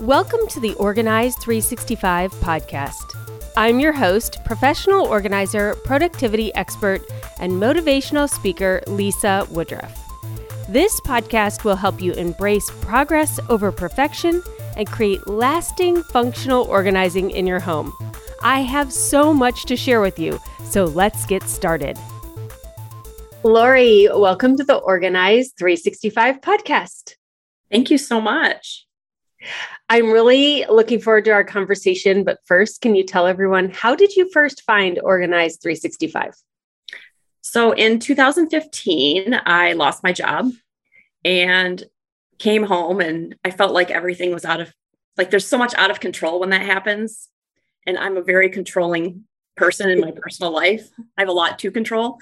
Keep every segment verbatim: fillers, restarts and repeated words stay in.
Welcome to the Organize three sixty-five podcast. I'm your host, professional organizer, productivity expert, and motivational speaker, Lisa Woodruff. This podcast will help you embrace progress over perfection and create lasting functional organizing in your home. I have so much to share with you, so let's get started. Lori, welcome to the Organize three sixty-five podcast. Thank you so much. I'm really looking forward to our conversation, but first, can you tell everyone, how did you first find Organize three sixty-five? So in two thousand fifteen, I lost my job and came home, and I felt like everything was out of, like there's so much out of control when that happens. And I'm a very controlling person in my personal life. I have a lot to control.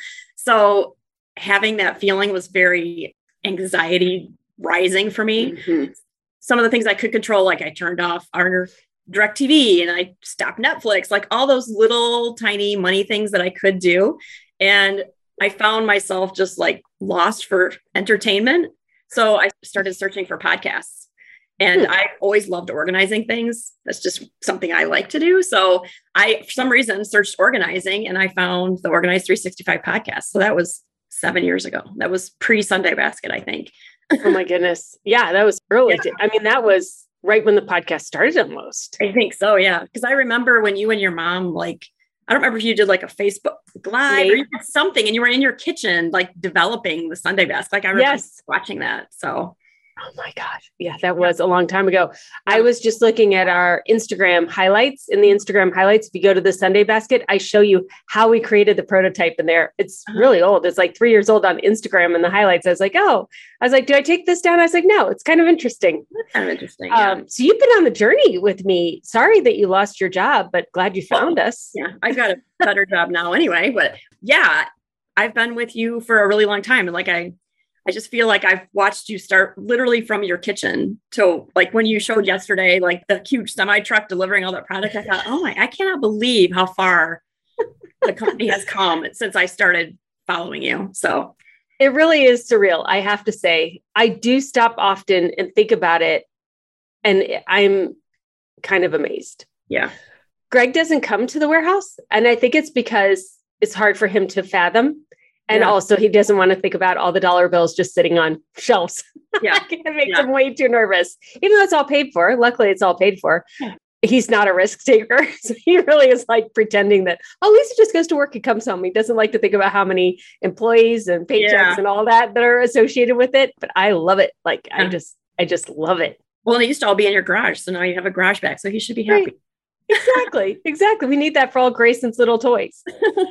So having that feeling was very anxiety rising for me. Mm-hmm. Some of the things I could control, like I turned off our DirecTV and I stopped Netflix, like all those little tiny money things that I could do. And I found myself just like lost for entertainment. So I started searching for podcasts, and hmm. I always loved organizing things. That's just something I like to do. So I, for some reason, searched organizing, and I found the Organize three sixty-five podcast. So that was seven years ago. That was pre-Sunday Basket, I think. Oh my goodness. Yeah, that was early. Yeah. I mean, that was right when the podcast started almost. I think so. Yeah. Because I remember when you and your mom, like, I don't remember if you did like a Facebook Live Maybe. or you did something, and you were in your kitchen, like developing the Sunday Basket. Like I remember yes. watching that. So. Oh my gosh. Yeah, that was a long time ago. I was just looking at our Instagram highlights. In the Instagram highlights, if you go to the Sunday Basket, I show you how we created the prototype in there. It's really old. It's like three years old on Instagram, and the highlights. I was like, oh, I was like, do I take this down? I was like, no, it's kind of interesting. That's kind of interesting. Yeah. Um, so you've been on the journey with me. Sorry that you lost your job, but glad you found well, us. Yeah, I've got a better job now anyway. But yeah, I've been with you for a really long time. And like I, I just feel like I've watched you start literally from your kitchen to like when you showed yesterday, like the huge semi truck delivering all that product. I thought, oh my, I cannot believe how far the company has come since I started following you. So it really is surreal. I have to say, I do stop often and think about it, and I'm kind of amazed. Yeah. Greg doesn't come to the warehouse, and I think it's because it's hard for him to fathom. And yeah. also he doesn't want to think about all the dollar bills just sitting on shelves. Yeah. It makes yeah. him way too nervous, even though it's all paid for. Luckily, it's all paid for. Yeah. He's not a risk taker. So he really is like pretending that, oh, Lisa just goes to work and comes home. He doesn't like to think about how many employees and paychecks yeah. and all that that are associated with it. But I love it. Like, yeah. I just, I just love it. Well, they used to all be in your garage. So now you have a garage back. So he should be happy. Right. Exactly. Exactly. We need that for all Grayson's little toys.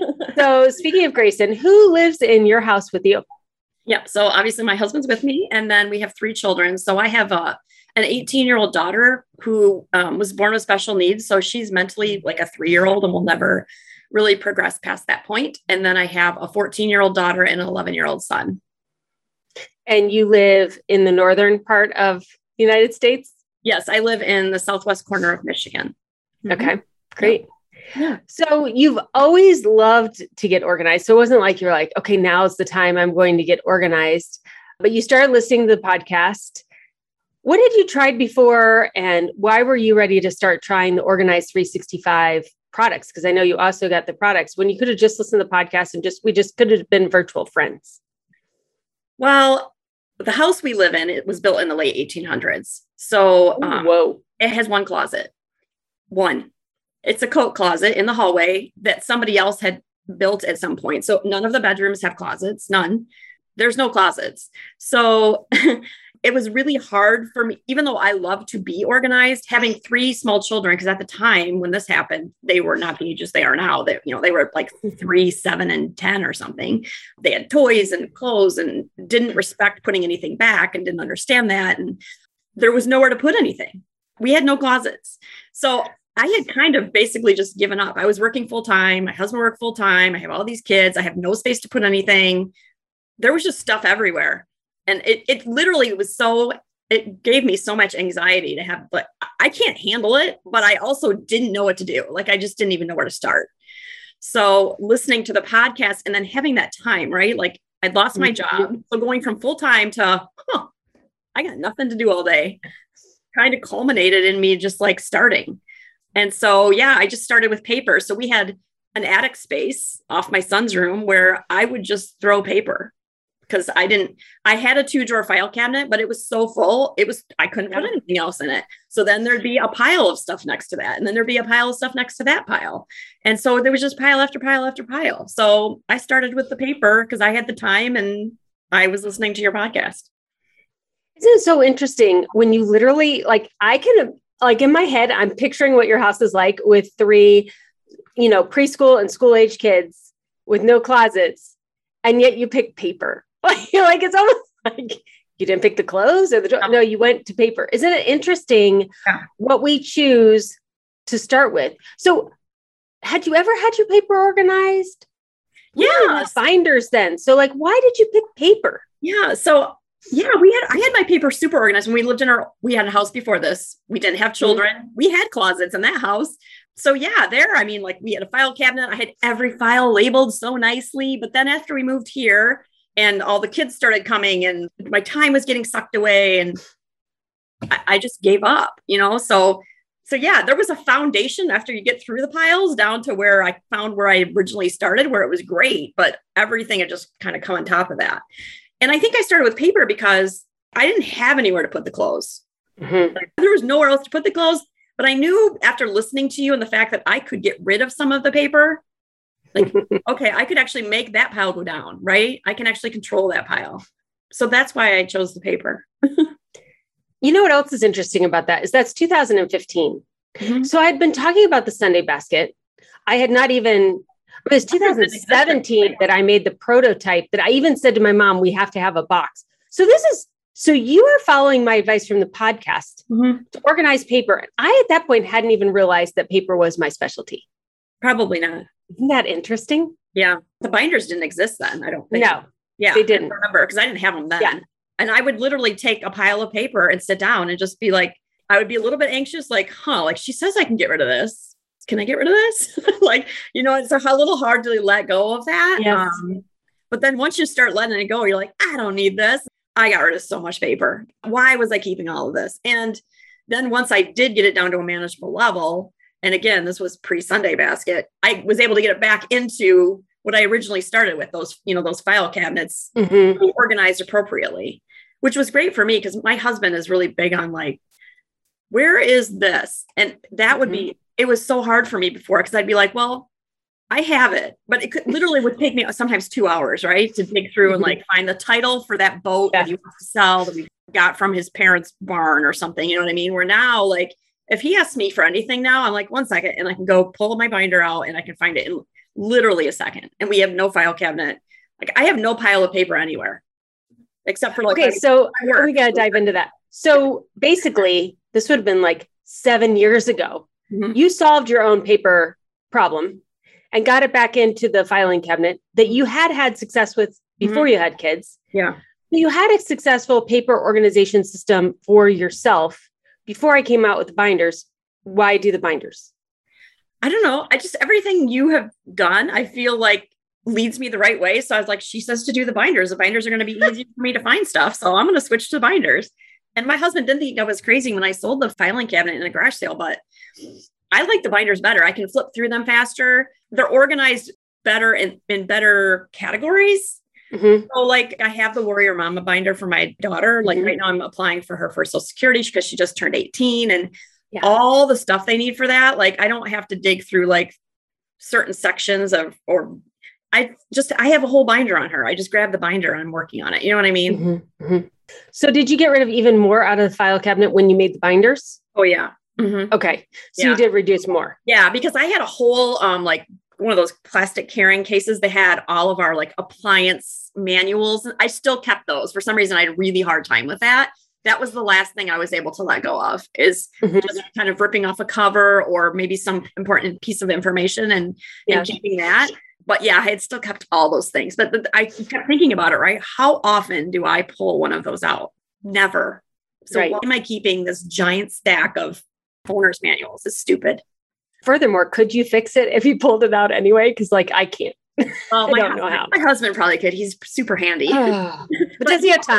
So speaking of Grayson, who lives in your house with you? Yeah. So obviously my husband's with me, and then we have three children. So I have a, an eighteen year old daughter who um, was born with special needs. So she's mentally like a three-year-old and will never really progress past that point. And then I have a fourteen year old daughter and an eleven year old son. And you live in the northern part of the United States? Yes. I live in the southwest corner of Michigan. Okay, mm-hmm. Great. Yeah. So you've always loved to get organized. So it wasn't like you're like, okay, now's the time I'm going to get organized. But you started listening to the podcast. What had you tried before, and why were you ready to start trying the Organize three sixty-five products? Because I know you also got the products when you could have just listened to the podcast and just we just could have been virtual friends. Well, the house we live in, it was built in the late eighteen hundreds. So um, whoa, it has one closet. One, it's a coat closet in the hallway that somebody else had built at some point. So none of the bedrooms have closets, none. There's no closets. So it was really hard for me, even though I love to be organized, having three small children, because at the time when this happened, they were not the ages they are now. They, you know, they were like three, seven, and ten or something. They had toys and clothes and didn't respect putting anything back and didn't understand that. And there was nowhere to put anything. We had no closets. So I had kind of basically just given up. I was working full time. My husband worked full time. I have all these kids. I have no space to put anything. There was just stuff everywhere. And it it literally was so, it gave me so much anxiety to have, but I can't handle it, but I also didn't know what to do. Like, I just didn't even know where to start. So listening to the podcast and then having that time, right? Like I'd lost my job. So going from full time to, huh, I got nothing to do all day. kind of culminated in me just like starting. And so, yeah, I just started with paper. So we had an attic space off my son's room where I would just throw paper because I didn't, I had a two drawer file cabinet, but it was so full. It was, I couldn't put anything else in it. So then there'd be a pile of stuff next to that. And then there'd be a pile of stuff next to that pile. And so there was just pile after pile after pile. So I started with the paper because I had the time and I was listening to your podcast. Isn't it so interesting when you literally, like, I can, like in my head, I'm picturing what your house is like with three, you know, preschool and school age kids with no closets. And yet you pick paper. Like, it's almost like you didn't pick the clothes or the, no, no you went to paper. Isn't it interesting yeah. what we choose to start with? So had you ever had your paper organized? Yeah. Binders then. So like, why did you pick paper? Yeah. So yeah, we had, I had my paper super organized when we lived in our, we had a house before this. We didn't have children. Mm-hmm. We had closets in that house. So yeah, there, I mean, like we had a file cabinet. I had every file labeled so nicely. But then after we moved here and all the kids started coming and my time was getting sucked away and I, I just gave up, you know? So, so yeah, there was a foundation after you get through the piles down to where I found where I originally started, where it was great, but everything had just kind of come on top of that. And I think I started with paper because I didn't have anywhere to put the clothes. Mm-hmm. Like, there was nowhere else to put the clothes. But I knew after listening to you and the fact that I could get rid of some of the paper, like, okay, I could actually make that pile go down, right? I can actually control that pile. So that's why I chose the paper. You know what else is interesting about that is that's two thousand fifteen. Mm-hmm. So I'd been talking about the Sunday basket. I had not even... It was two thousand seventeen that I made the prototype that I even said to my mom, we have to have a box. So this is, so you are following my advice from the podcast mm-hmm. to organize paper. I, at that point, hadn't even realized that paper was my specialty. Probably not. Isn't that interesting? Yeah. The binders didn't exist then. I don't think. No, yeah, they didn't. I remember because I didn't have them then. Yeah. And I would literally take a pile of paper and sit down and just be like, I would be a little bit anxious, like, huh, like she says I can get rid of this. Can I get rid of this? Like, you know, it's a little hard to let go of that. Yes. Um, but then once you start letting it go, you're like, I don't need this. I got rid of so much paper. Why was I keeping all of this? And then once I did get it down to a manageable level, and again, this was pre-Sunday basket, I was able to get it back into what I originally started with, those, you know, those file cabinets mm-hmm. organized appropriately, which was great for me because my husband is really big on like, where is this? And that mm-hmm. would be, it was so hard for me before because I'd be like, well, I have it, but it could literally would take me sometimes two hours, right? To dig through and like find the title for that boat yeah. that you have to sell that we got from his parents' barn or something. You know what I mean? Where now, like, if he asks me for anything now, I'm like, one second, and I can go pull my binder out and I can find it in literally a second. And we have no file cabinet. Like, I have no pile of paper anywhere except for like, okay, so we got to dive into that. So basically, this would have been like seven years ago. Mm-hmm. You solved your own paper problem and got it back into the filing cabinet that you had had success with before mm-hmm. you had kids. Yeah. You had a successful paper organization system for yourself before I came out with the binders. Why do the binders? I don't know. I just, everything you have done, I feel like leads me the right way. So I was like, she says to do the binders. The binders are going to be easy for me to find stuff. So I'm going to switch to binders. And my husband didn't think I was crazy when I sold the filing cabinet in a garage sale, but I like the binders better. I can flip through them faster. They're organized better in, in better categories. Mm-hmm. So like I have the Warrior Mama binder for my daughter. Like mm-hmm. right now I'm applying for her for Social Security because she just turned eighteen and yeah. all the stuff they need for that. Like I don't have to dig through like certain sections of, or I just, I have a whole binder on her. I just grab the binder and I'm working on it. You know what I mean? Mm-hmm. Mm-hmm. So did you get rid of even more out of the file cabinet when you made the binders? Oh yeah. Mm-hmm. Okay. So yeah. you did reduce more. Yeah. Because I had a whole, um, like one of those plastic carrying cases that had all of our like appliance manuals. I still kept those. For some reason, I had a really hard time with that. That was the last thing I was able to let go of is mm-hmm. just kind of ripping off a cover or maybe some important piece of information and, yeah. and keeping that. But yeah, I had still kept all those things. But the, I kept thinking about it, right? How often do I pull one of those out? Never. So right. why am I keeping this giant stack of owner's manuals? It's stupid. Furthermore, could you fix it if you pulled it out anyway? Because like I can't. Well, my, I don't husband, know how. My husband probably could. He's super handy. Oh, but does he have time?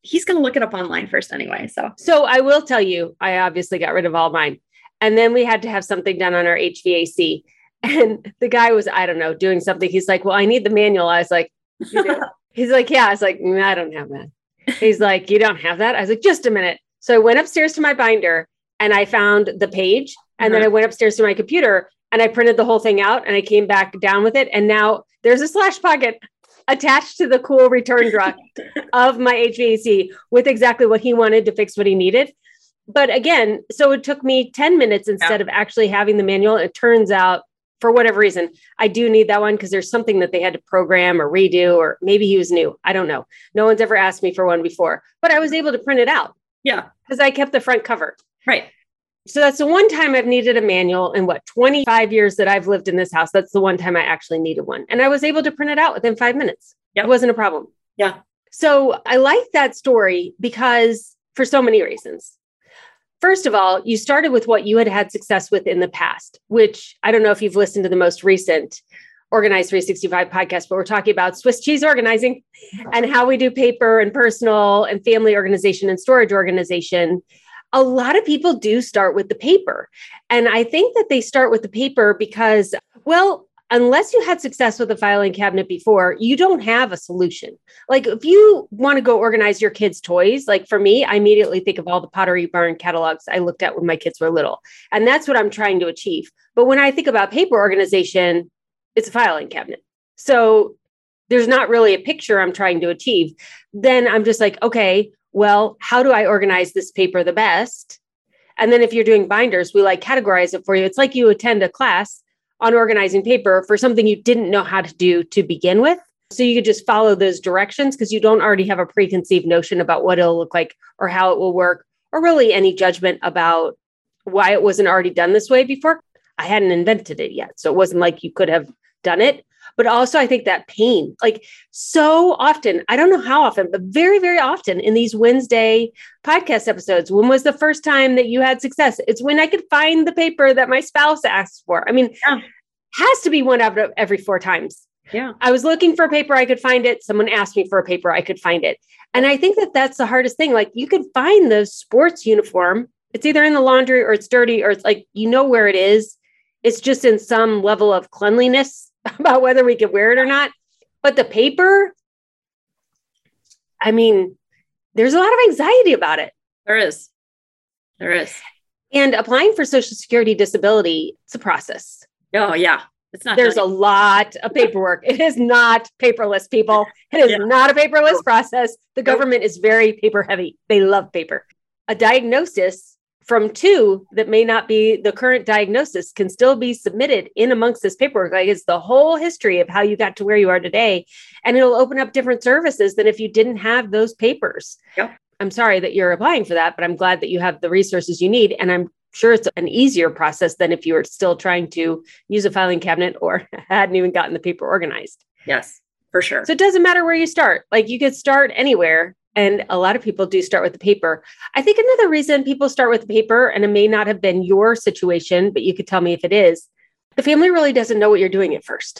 he's going to look it up online first anyway. So, so I will tell you, I obviously got rid of all mine. And then we had to have something done on our H V A C. And the guy was, I don't know, doing something. He's like, well, I need the manual. I was like, you do? He's like, yeah. I was like, mm, I don't have that. He's like, you don't have that? I was like, just a minute. So I went upstairs to my binder and I found the page. And mm-hmm. then I went upstairs to my computer and I printed the whole thing out and I came back down with it. And now there's a slash pocket attached to the cool return draft of my H V A C with exactly what he wanted to fix what he needed. But again, so it took me ten minutes instead yeah. of actually having the manual. It turns out, for whatever reason, I do need that one because there's something that they had to program or redo, or maybe he was new. I don't know. No one's ever asked me for one before, but I was able to print it out. Yeah. Because I kept the front cover. Right. So that's the one time I've needed a manual in what, twenty-five years that I've lived in this house. That's the one time I actually needed one. And I was able to print it out within five minutes. Yep. It wasn't a problem. Yeah. So I like that story because for so many reasons. First of all, you started with what you had had success with in the past, which I don't know if you've listened to the most recent Organize three sixty-five podcast, but we're talking about Swiss cheese organizing and how we do paper and personal and family organization and storage organization. A lot of people do start with the paper. And I think that they start with the paper because, well, unless you had success with a filing cabinet before, you don't have a solution. Like if you want to go organize your kids' toys, like for me, I immediately think of all the Pottery Barn catalogs I looked at when my kids were little. And that's what I'm trying to achieve. But when I think about paper organization, it's a filing cabinet. So there's not really a picture I'm trying to achieve. Then I'm just like, okay, well, how do I organize this paper the best? And then if you're doing binders, we like categorize it for you. It's like you attend a class on organizing paper for something you didn't know how to do to begin with. So you could just follow those directions because you don't already have a preconceived notion about what it'll look like or how it will work, or really any judgment about why it wasn't already done this way before. I hadn't invented it yet. So it wasn't like you could have done it. But also I think that pain, like so often, I don't know how often, but very, very often in these Wednesday podcast episodes, when was the first time that you had success? It's when I could find the paper that my spouse asked for. I mean, yeah. has to be one out of every four times. Yeah. I was looking for a paper, I could find it. Someone asked me for a paper, I could find it. And I think that that's the hardest thing. Like you could find the sports uniform. It's either in the laundry or it's dirty or it's like, you know where it is. It's just in some level of cleanliness about whether we could wear it or not. But the paper, I mean, there's a lot of anxiety about it. There is. There is. And applying for Social Security disability, it's a process. Oh, yeah. It's not. There's done. a lot of paperwork. It is not paperless, people. It is yeah. not a paperless process. The government is very paper heavy. They love paper. A diagnosis from two that may not be the current diagnosis can still be submitted in amongst this paperwork. Like it's the whole history of how you got to where you are today. And it'll open up different services than if you didn't have those papers. Yep. I'm sorry that you're applying for that, but I'm glad that you have the resources you need. And I'm sure it's an easier process than if you were still trying to use a filing cabinet or hadn't even gotten the paper organized. Yes, for sure. So it doesn't matter where you start. Like you could start anywhere. And a lot of people do start with the paper. I think another reason people start with the paper, and it may not have been your situation, but you could tell me if it is, the family really doesn't know what you're doing at first.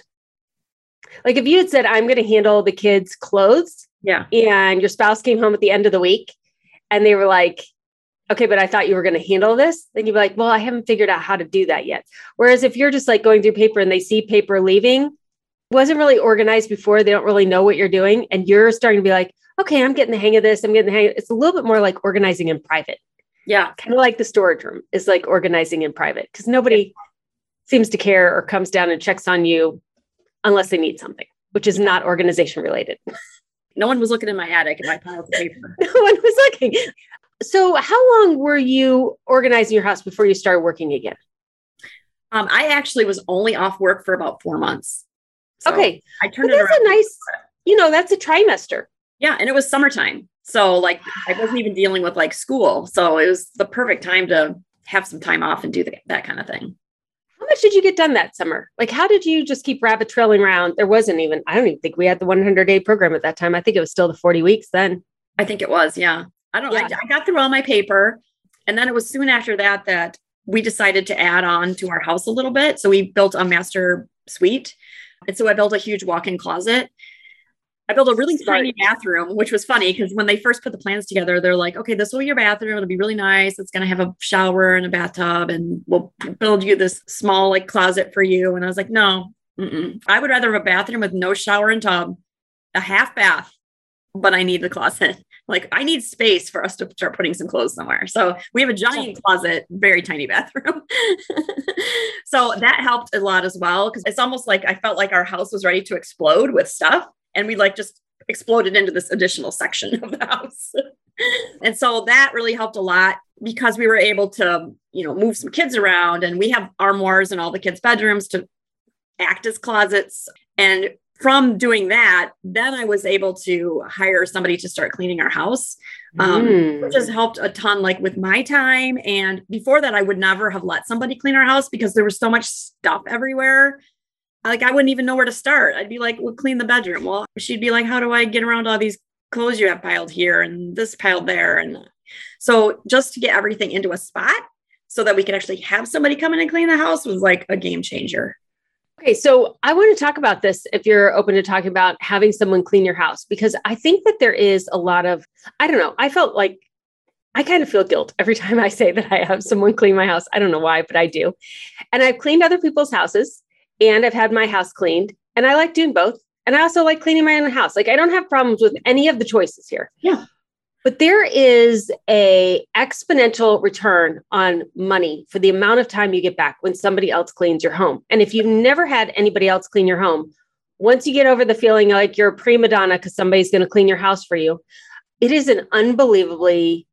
Like if you had said, I'm going to handle the kids' clothes, yeah, and your spouse came home at the end of the week and they were like, okay, but I thought you were going to handle this. Then you'd be like, well, I haven't figured out how to do that yet. Whereas if you're just like going through paper and they see paper leaving, wasn't really organized before, they don't really know what you're doing. And you're starting to be like, okay, I'm getting the hang of this. I'm getting the hang of it. It's a little bit more like organizing in private. Yeah. Kind of like the storage room is like organizing in private because nobody yeah. seems to care or comes down and checks on you unless they need something, which is not organization related. No one was looking in my attic and my pile of paper. No one was looking. So how long were you organizing your house before you started working again? Um, I actually was only off work for about four months. So okay. I turned well, it around. That's a nice, you know, that's a trimester. Yeah. And it was summertime. So like, I wasn't even dealing with like school. So it was the perfect time to have some time off and do the, that kind of thing. How much did you get done that summer? Like, how did you just keep rabbit trailing around? There wasn't even, I don't even think we had the one hundred day program at that time. I think it was still the forty weeks then. I think it was. Yeah. I don't know. Yeah. I, I got through all my paper. And then it was soon after that, that we decided to add on to our house a little bit. So we built a master suite. And so I built a huge walk-in closet. I built a really Smart. tiny bathroom, which was funny because when they first put the plans together, they're like, okay, this will be your bathroom. It'll be really nice. It's going to have a shower and a bathtub, and we'll build you this small like closet for you. And I was like, no, mm-mm. I would rather have a bathroom with no shower and tub, a half bath, but I need the closet. Like I need space for us to start putting some clothes somewhere. So we have a giant closet, very tiny bathroom. So that helped a lot as well. Cause it's almost like I felt like our house was ready to explode with stuff. And we like just exploded into this additional section of the house. And so that really helped a lot because we were able to, you know, move some kids around, and we have armoires in all the kids' bedrooms to act as closets. And from doing that, then I was able to hire somebody to start cleaning our house, um, mm. which has helped a ton, like with my time. And before that, I would never have let somebody clean our house because there was so much stuff everywhere. Like, I wouldn't even know where to start. I'd be like, well, clean the bedroom. Well, she'd be like, how do I get around all these clothes you have piled here and this piled there? And so just to get everything into a spot so that we could actually have somebody come in and clean the house was like a game changer. Okay, so I want to talk about this if you're open to talking about having someone clean your house, because I think that there is a lot of, I don't know, I felt like I kind of feel guilt every time I say that I have someone clean my house. I don't know why, but I do. And I've cleaned other people's houses and I've had my house cleaned, and I like doing both. And I also like cleaning my own house. Like I don't have problems with any of the choices here. Yeah. But there is a exponential return on money for the amount of time you get back when somebody else cleans your home. And if you've never had anybody else clean your home, once you get over the feeling like you're a prima donna because somebody's going to clean your house for you, it is an unbelievably,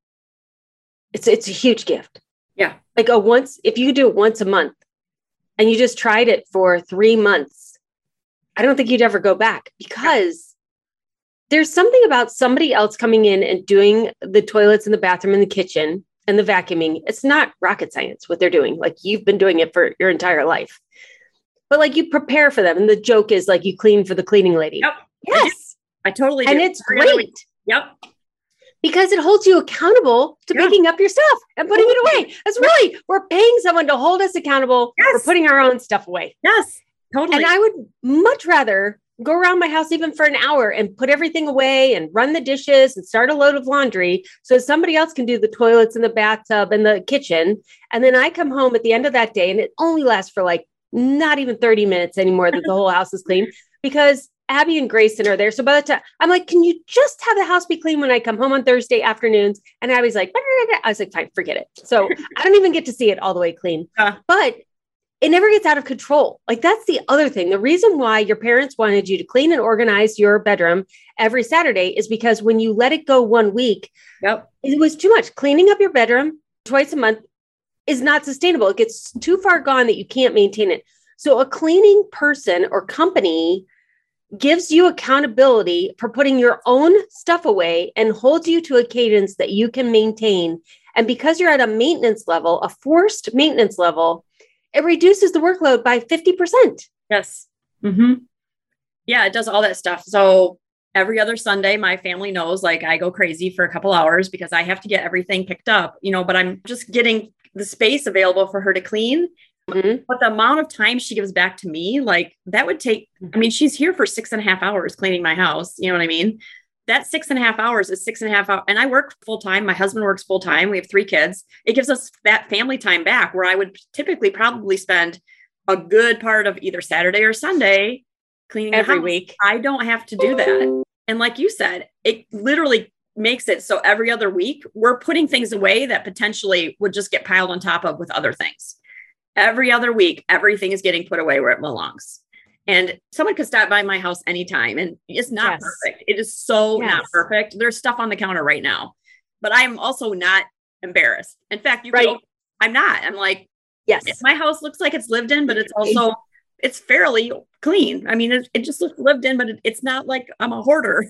it's it's a huge gift. Yeah. Like a once, if you do it once a month and you just tried it for three months, I don't think you'd ever go back, because there's something about somebody else coming in and doing the toilets and the bathroom and the kitchen and the vacuuming. It's not rocket science what they're doing. Like you've been doing it for your entire life, but like you prepare for them. And the joke is like you clean for the cleaning lady. Yep. Yes. I, I totally do. And it's great. Yep. Because it holds you accountable to yeah. picking up your stuff and putting it away. That's really, we're paying someone to hold us accountable yes. for putting our own stuff away. Yes, totally. And I would much rather go around my house even for an hour and put everything away and run the dishes and start a load of laundry so somebody else can do the toilets and the bathtub and the kitchen. And then I come home at the end of that day and it only lasts for like not even thirty minutes anymore that the whole house is clean, because Abby and Grayson are there. So by the time I'm like, can you just have the house be clean when I come home on Thursday afternoons? And Abby's like, I was like, fine, forget it. So I don't even get to see it all the way clean, uh. but it never gets out of control. Like that's the other thing. The reason why your parents wanted you to clean and organize your bedroom every Saturday is because when you let it go one week, yep. it was too much. Cleaning up your bedroom twice a month is not sustainable. It gets too far gone that you can't maintain it. So a cleaning person or company gives you accountability for putting your own stuff away and holds you to a cadence that you can maintain. And because you're at a maintenance level, a forced maintenance level, it reduces the workload by fifty percent. Yes. Mm-hmm. Yeah, it does all that stuff. So every other Sunday, my family knows like I go crazy for a couple hours because I have to get everything picked up, you know, but I'm just getting the space available for her to clean. Mm-hmm. But the amount of time she gives back to me, like that would take, I mean, she's here for six and a half hours cleaning my house. You know what I mean? That six and a half hours is six and a half hours. And I work full time. My husband works full time. We have three kids. It gives us that family time back where I would typically probably spend a good part of either Saturday or Sunday cleaning every week. I don't have to do that. And like you said, it literally makes it so every other week we're putting things away that potentially would just get piled on top of with other things. Every other week, everything is getting put away where it belongs. And someone could stop by my house anytime. And it's not yes. perfect. It is so yes. not perfect. There's stuff on the counter right now, but I'm also not embarrassed. In fact, you right. go, I'm not. I'm like, yes, my house looks like it's lived in, but it's also, it's fairly clean. I mean, it, it just looks lived in, but it, it's not like I'm a hoarder.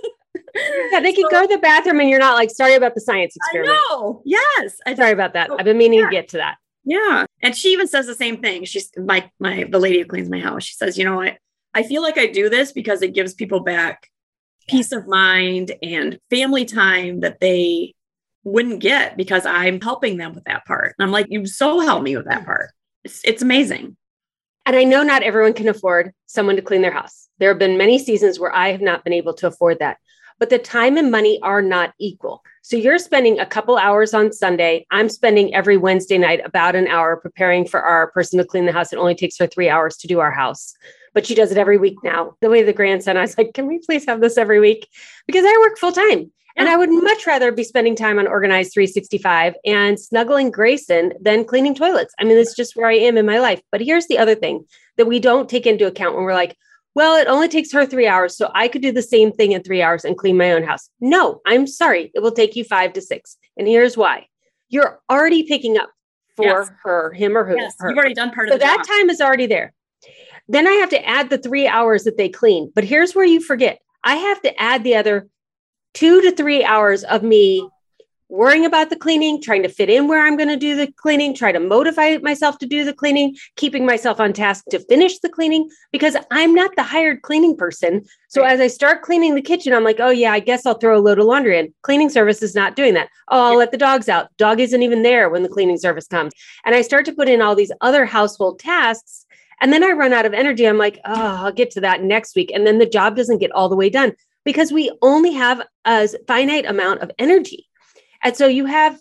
Yeah, they so, could go to the bathroom and you're not like, sorry about the science experiment. I know. Yes. I, sorry about that. I've been meaning yeah. to get to that. Yeah. And she even says the same thing. She's my, my, the lady who cleans my house. She says, you know, I, I feel like I do this because it gives people back peace of mind and family time that they wouldn't get because I'm helping them with that part. And I'm like, you so help me with that part. It's, it's amazing. And I know not everyone can afford someone to clean their house. There have been many seasons where I have not been able to afford that, but the time and money are not equal. So you're spending a couple hours on Sunday. I'm spending every Wednesday night about an hour preparing for our person to clean the house. It only takes her three hours to do our house, but she does it every week now. The way the grandson, I was like, can we please have this every week? Because I work full time. And I would much rather be spending time on Organized three sixty-five and snuggling Grayson than cleaning toilets. I mean, it's just where I am in my life. But here's the other thing that we don't take into account when we're like, well, it only takes her three hours. So I could do the same thing in three hours and clean my own house. No, I'm sorry. It will take you five to six. And here's why. You're already picking up for yes. her, him or who. Yes, her. You've already done part so of the that job. time is already there. Then I have to add the three hours that they clean. But here's where you forget. I have to add the other two to three hours of me worrying about the cleaning, trying to fit in where I'm going to do the cleaning, try to motivate myself to do the cleaning, keeping myself on task to finish the cleaning, because I'm not the hired cleaning person. So right. as I start cleaning the kitchen, I'm like, oh yeah, I guess I'll throw a load of laundry in. Cleaning service is not doing that. Oh, I'll yeah. let the dogs out. Dog isn't even there when the cleaning service comes. And I start to put in all these other household tasks. And then I run out of energy. I'm like, oh, I'll get to that next week. And then the job doesn't get all the way done because we only have a finite amount of energy. And so you have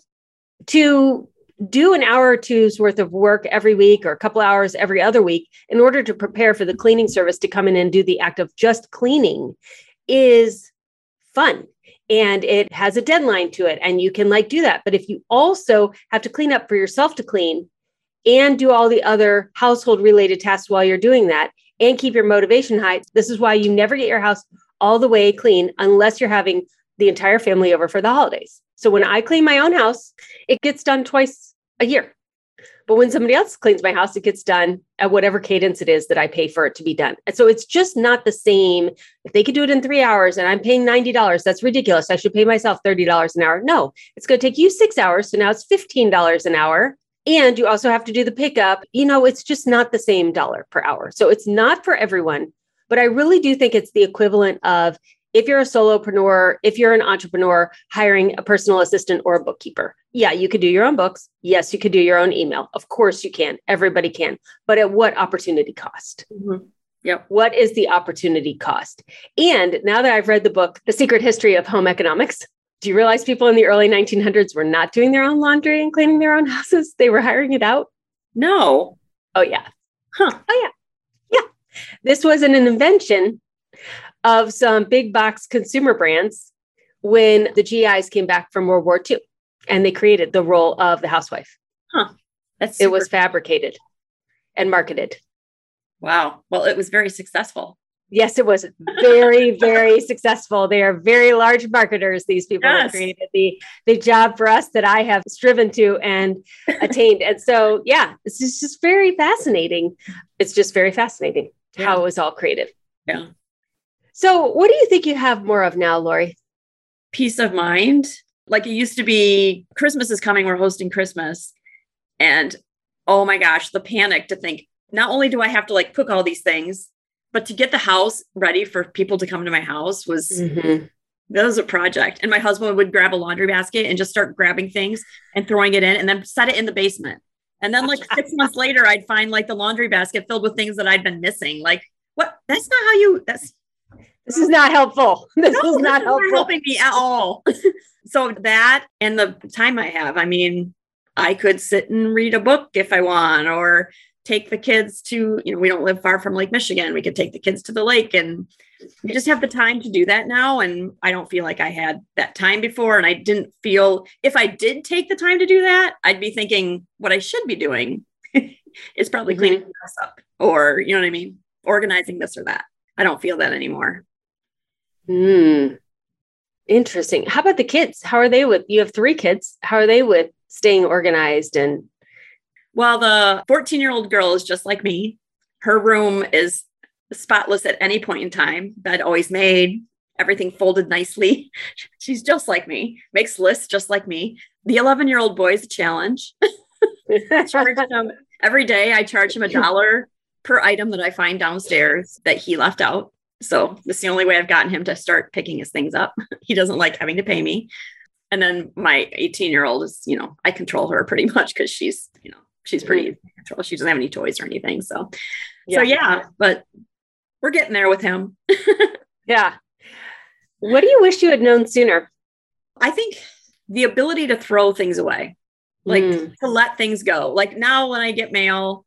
to do an hour or two's worth of work every week or a couple hours every other week in order to prepare for the cleaning service to come in and do the act of just cleaning is fun. And it has a deadline to it and you can like do that. But if you also have to clean up for yourself to clean and do all the other household related tasks while you're doing that and keep your motivation high, this is why you never get your house all the way clean unless you're having the entire family over for the holidays. So when I clean my own house, it gets done twice a year. But when somebody else cleans my house, it gets done at whatever cadence it is that I pay for it to be done. And so it's just not the same. If they could do it in three hours and I'm paying ninety dollars, that's ridiculous. I should pay myself thirty dollars an hour. No, it's going to take you six hours. So now it's fifteen dollars an hour. And you also have to do the pickup. You know, it's just not the same dollar per hour. So it's not for everyone. But I really do think it's the equivalent of if you're a solopreneur, if you're an entrepreneur, hiring a personal assistant or a bookkeeper. Yeah, you could do your own books. Yes, you could do your own email. Of course you can. Everybody can. But at what opportunity cost? Mm-hmm. Yep. What is the opportunity cost? And now that I've read the book, The Secret History of Home Economics, do you realize people in the early nineteen hundreds were not doing their own laundry and cleaning their own houses? They were hiring it out. No. Oh, yeah. Huh. Oh, yeah. Yeah. This was an invention of some big box consumer brands when the G Is came back from World War Two and they created the role of the housewife. Huh. That's super- it was fabricated and marketed. Wow. Well, it was very successful. Yes, it was very, very successful. They are very large marketers. These people yes. have created the, the job for us that I have striven to and attained. And so, yeah, it's just, just very fascinating. It's just very fascinating yeah. how it was all created. Yeah. So what do you think you have more of now, Lori? Peace of mind. Like it used to be, Christmas is coming, we're hosting Christmas. And oh my gosh, the panic to think, not only do I have to like cook all these things, but to get the house ready for people to come to my house was, mm-hmm. that was a project. And my husband would grab a laundry basket and just start grabbing things and throwing it in and then set it in the basement. And then like six months later, I'd find like the laundry basket filled with things that I'd been missing. Like, what? That's not how you, that's, This is not helpful. This no, is not this helpful. Is not helping me at all. So that and the time I have, I mean, I could sit and read a book if I want, or take the kids to, you know, we don't live far from Lake Michigan. We could take the kids to the lake and we just have the time to do that now. And I don't feel like I had that time before. And I didn't feel, if I did take the time to do that, I'd be thinking what I should be doing is probably mm-hmm. cleaning the house up or, you know what I mean? Organizing this or that. I don't feel that anymore. Hmm. Interesting. How about the kids? How are they with, you have three kids. How are they with staying organized? And well, the fourteen year old girl is just like me. Her room is spotless at any point in time. Bed always made, everything folded nicely. She's just like me, makes lists just like me. The eleven year old boy is a challenge. Charge him every day. I charge him a dollar per item that I find downstairs that he left out. So that's the only way I've gotten him to start picking his things up. He doesn't like having to pay me. And then my eighteen year old is, you know, I control her pretty much because she's, you know, she's pretty easy to control. She doesn't have any toys or anything. So, yeah. so yeah, but we're getting there with him. Yeah. What do you wish you had known sooner? I think the ability to throw things away, like Mm. to let things go. Like now when I get mail,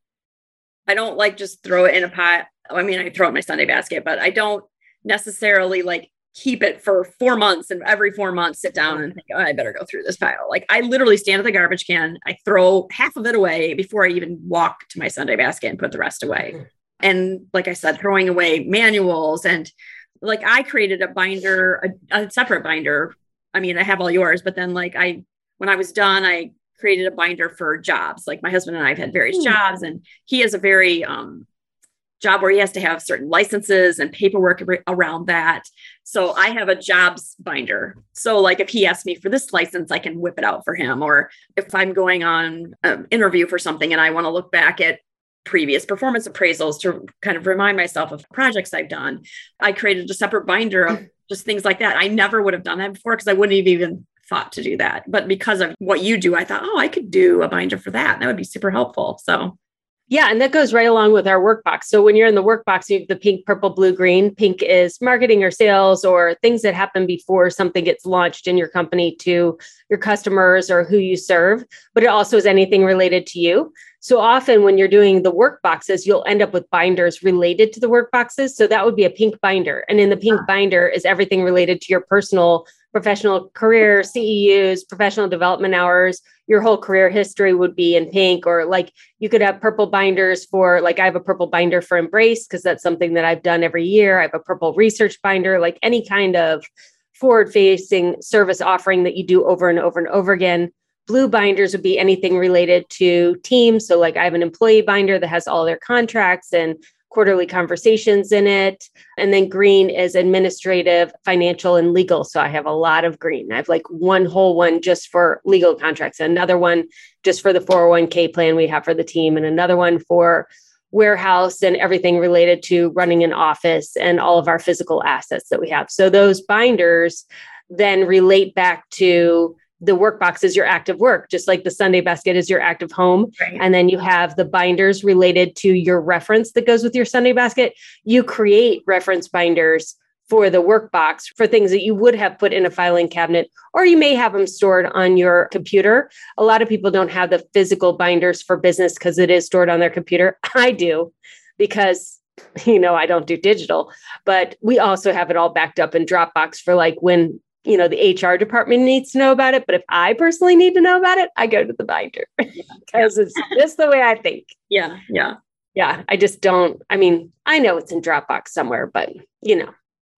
I don't like just throw it in a pot. I mean, I throw it in my Sunday basket, but I don't necessarily like keep it for four months and every four months sit down and think, oh, I better go through this pile. Like I literally stand at the garbage can. I throw half of it away before I even walk to my Sunday basket and put the rest away. And like I said, throwing away manuals and like I created a binder, a, a separate binder. I mean, I have all yours, but then like I, when I was done, I created a binder for jobs. Like my husband and I have had various mm. jobs, and he has a very um, job where he has to have certain licenses and paperwork around that. So I have a jobs binder. So like if he asks me for this license, I can whip it out for him. Or if I'm going on an interview for something and I want to look back at previous performance appraisals to kind of remind myself of projects I've done, I created a separate binder of just things like that. I never would have done that before because I wouldn't have even thought to do that. But because of what you do, I thought, oh, I could do a binder for that. That would be super helpful. So yeah. And that goes right along with our workbox. So when you're in the workbox, you have the pink, purple, blue, green. Pink is marketing or sales or things that happen before something gets launched in your company to your customers or who you serve. But it also is anything related to you. So often when you're doing the workboxes, you'll end up with binders related to the workboxes. So that would be a pink binder. And in the pink binder is everything related to your personal, professional career, C E Us, professional development hours. Your whole career history would be in pink, or like you could have purple binders for, like I have a purple binder for Embrace because that's something that I've done every year. I have a purple research binder, like any kind of forward-facing service offering that you do over and over and over again. Blue binders would be anything related to teams. So like I have an employee binder that has all their contracts and quarterly conversations in it. And then green is administrative, financial, and legal. So I have a lot of green. I have like one whole one just for legal contracts, another one just for the four oh one k plan we have for the team, and another one for warehouse and everything related to running an office and all of our physical assets that we have. So those binders then relate back to the workbox is your active work, just like the Sunday basket is your active home. Right. And then you have the binders related to your reference that goes with your Sunday basket. You create reference binders for the workbox for things that you would have put in a filing cabinet, or you may have them stored on your computer. A lot of people don't have the physical binders for business because it is stored on their computer. I do, because you know, I don't do digital, but we also have it all backed up in Dropbox for like when you know, the H R department needs to know about it. But if I personally need to know about it, I go to the binder because yeah. it's just the way I think. Yeah. Yeah. Yeah. I just don't, I mean, I know it's in Dropbox somewhere, but you know,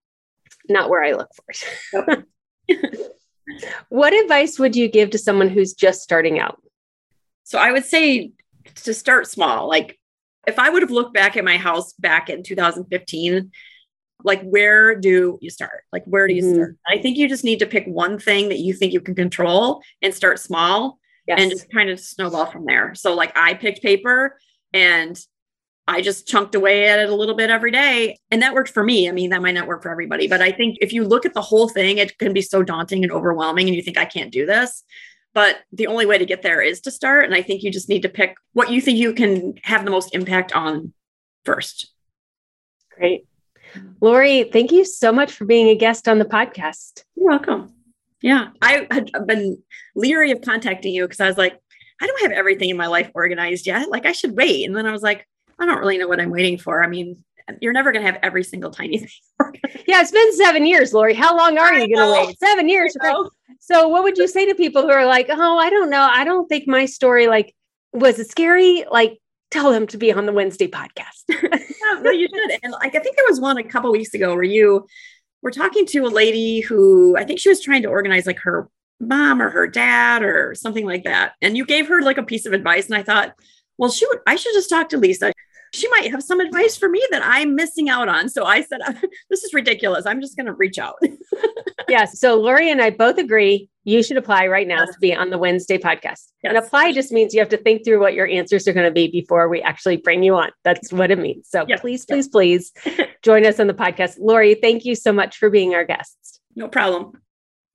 not where I look for it. What advice would you give to someone who's just starting out? So I would say to start small. Like if I would have looked back at my house back in two thousand fifteen, like, where do you start? Like, where do you mm-hmm. start? I think you just need to pick one thing that you think you can control and start small yes. and just kind of snowball from there. So like I picked paper and I just chunked away at it a little bit every day. And that worked for me. I mean, that might not work for everybody, but I think if you look at the whole thing, it can be so daunting and overwhelming and you think I can't do this. But the only way to get there is to start. And I think you just need to pick what you think you can have the most impact on first. Great. Lori, thank you so much for being a guest on the podcast. You're welcome. Yeah. I had been leery of contacting you because I was like, I don't have everything in my life organized yet. Like I should wait. And then I was like, I don't really know what I'm waiting for. I mean, you're never going to have every single tiny thing organized. Yeah. It's been seven years, Lori. How long are I you going to wait? Seven years. So what would you say to people who are like, oh, I don't know. I don't think my story, like, was it scary? Like, tell them to be on the Wednesday podcast. Yeah, no, you did. And like, I think there was one a couple of weeks ago where you were talking to a lady who, I think she was trying to organize like her mom or her dad or something like that. And you gave her like a piece of advice. And I thought, well, she would, I should just talk to Lisa. She might have some advice for me that I'm missing out on. So I said, this is ridiculous. I'm just going to reach out. Yes. So Lori and I both agree you should apply right now to be on the Wednesday podcast. Yes. And apply just means you have to think through what your answers are going to be before we actually bring you on. That's what it means. So yes. please, please, please join us on the podcast. Lori, thank you so much for being our guests. No problem.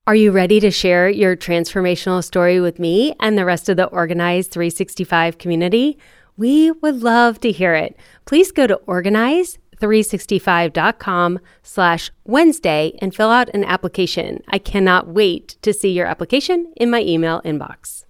Are you ready to share your transformational story with me and the rest of the Organize three sixty-five community? We would love to hear it. Please go to organize three sixty-five dot com slash Wednesday and fill out an application. I cannot wait to see your application in my email inbox.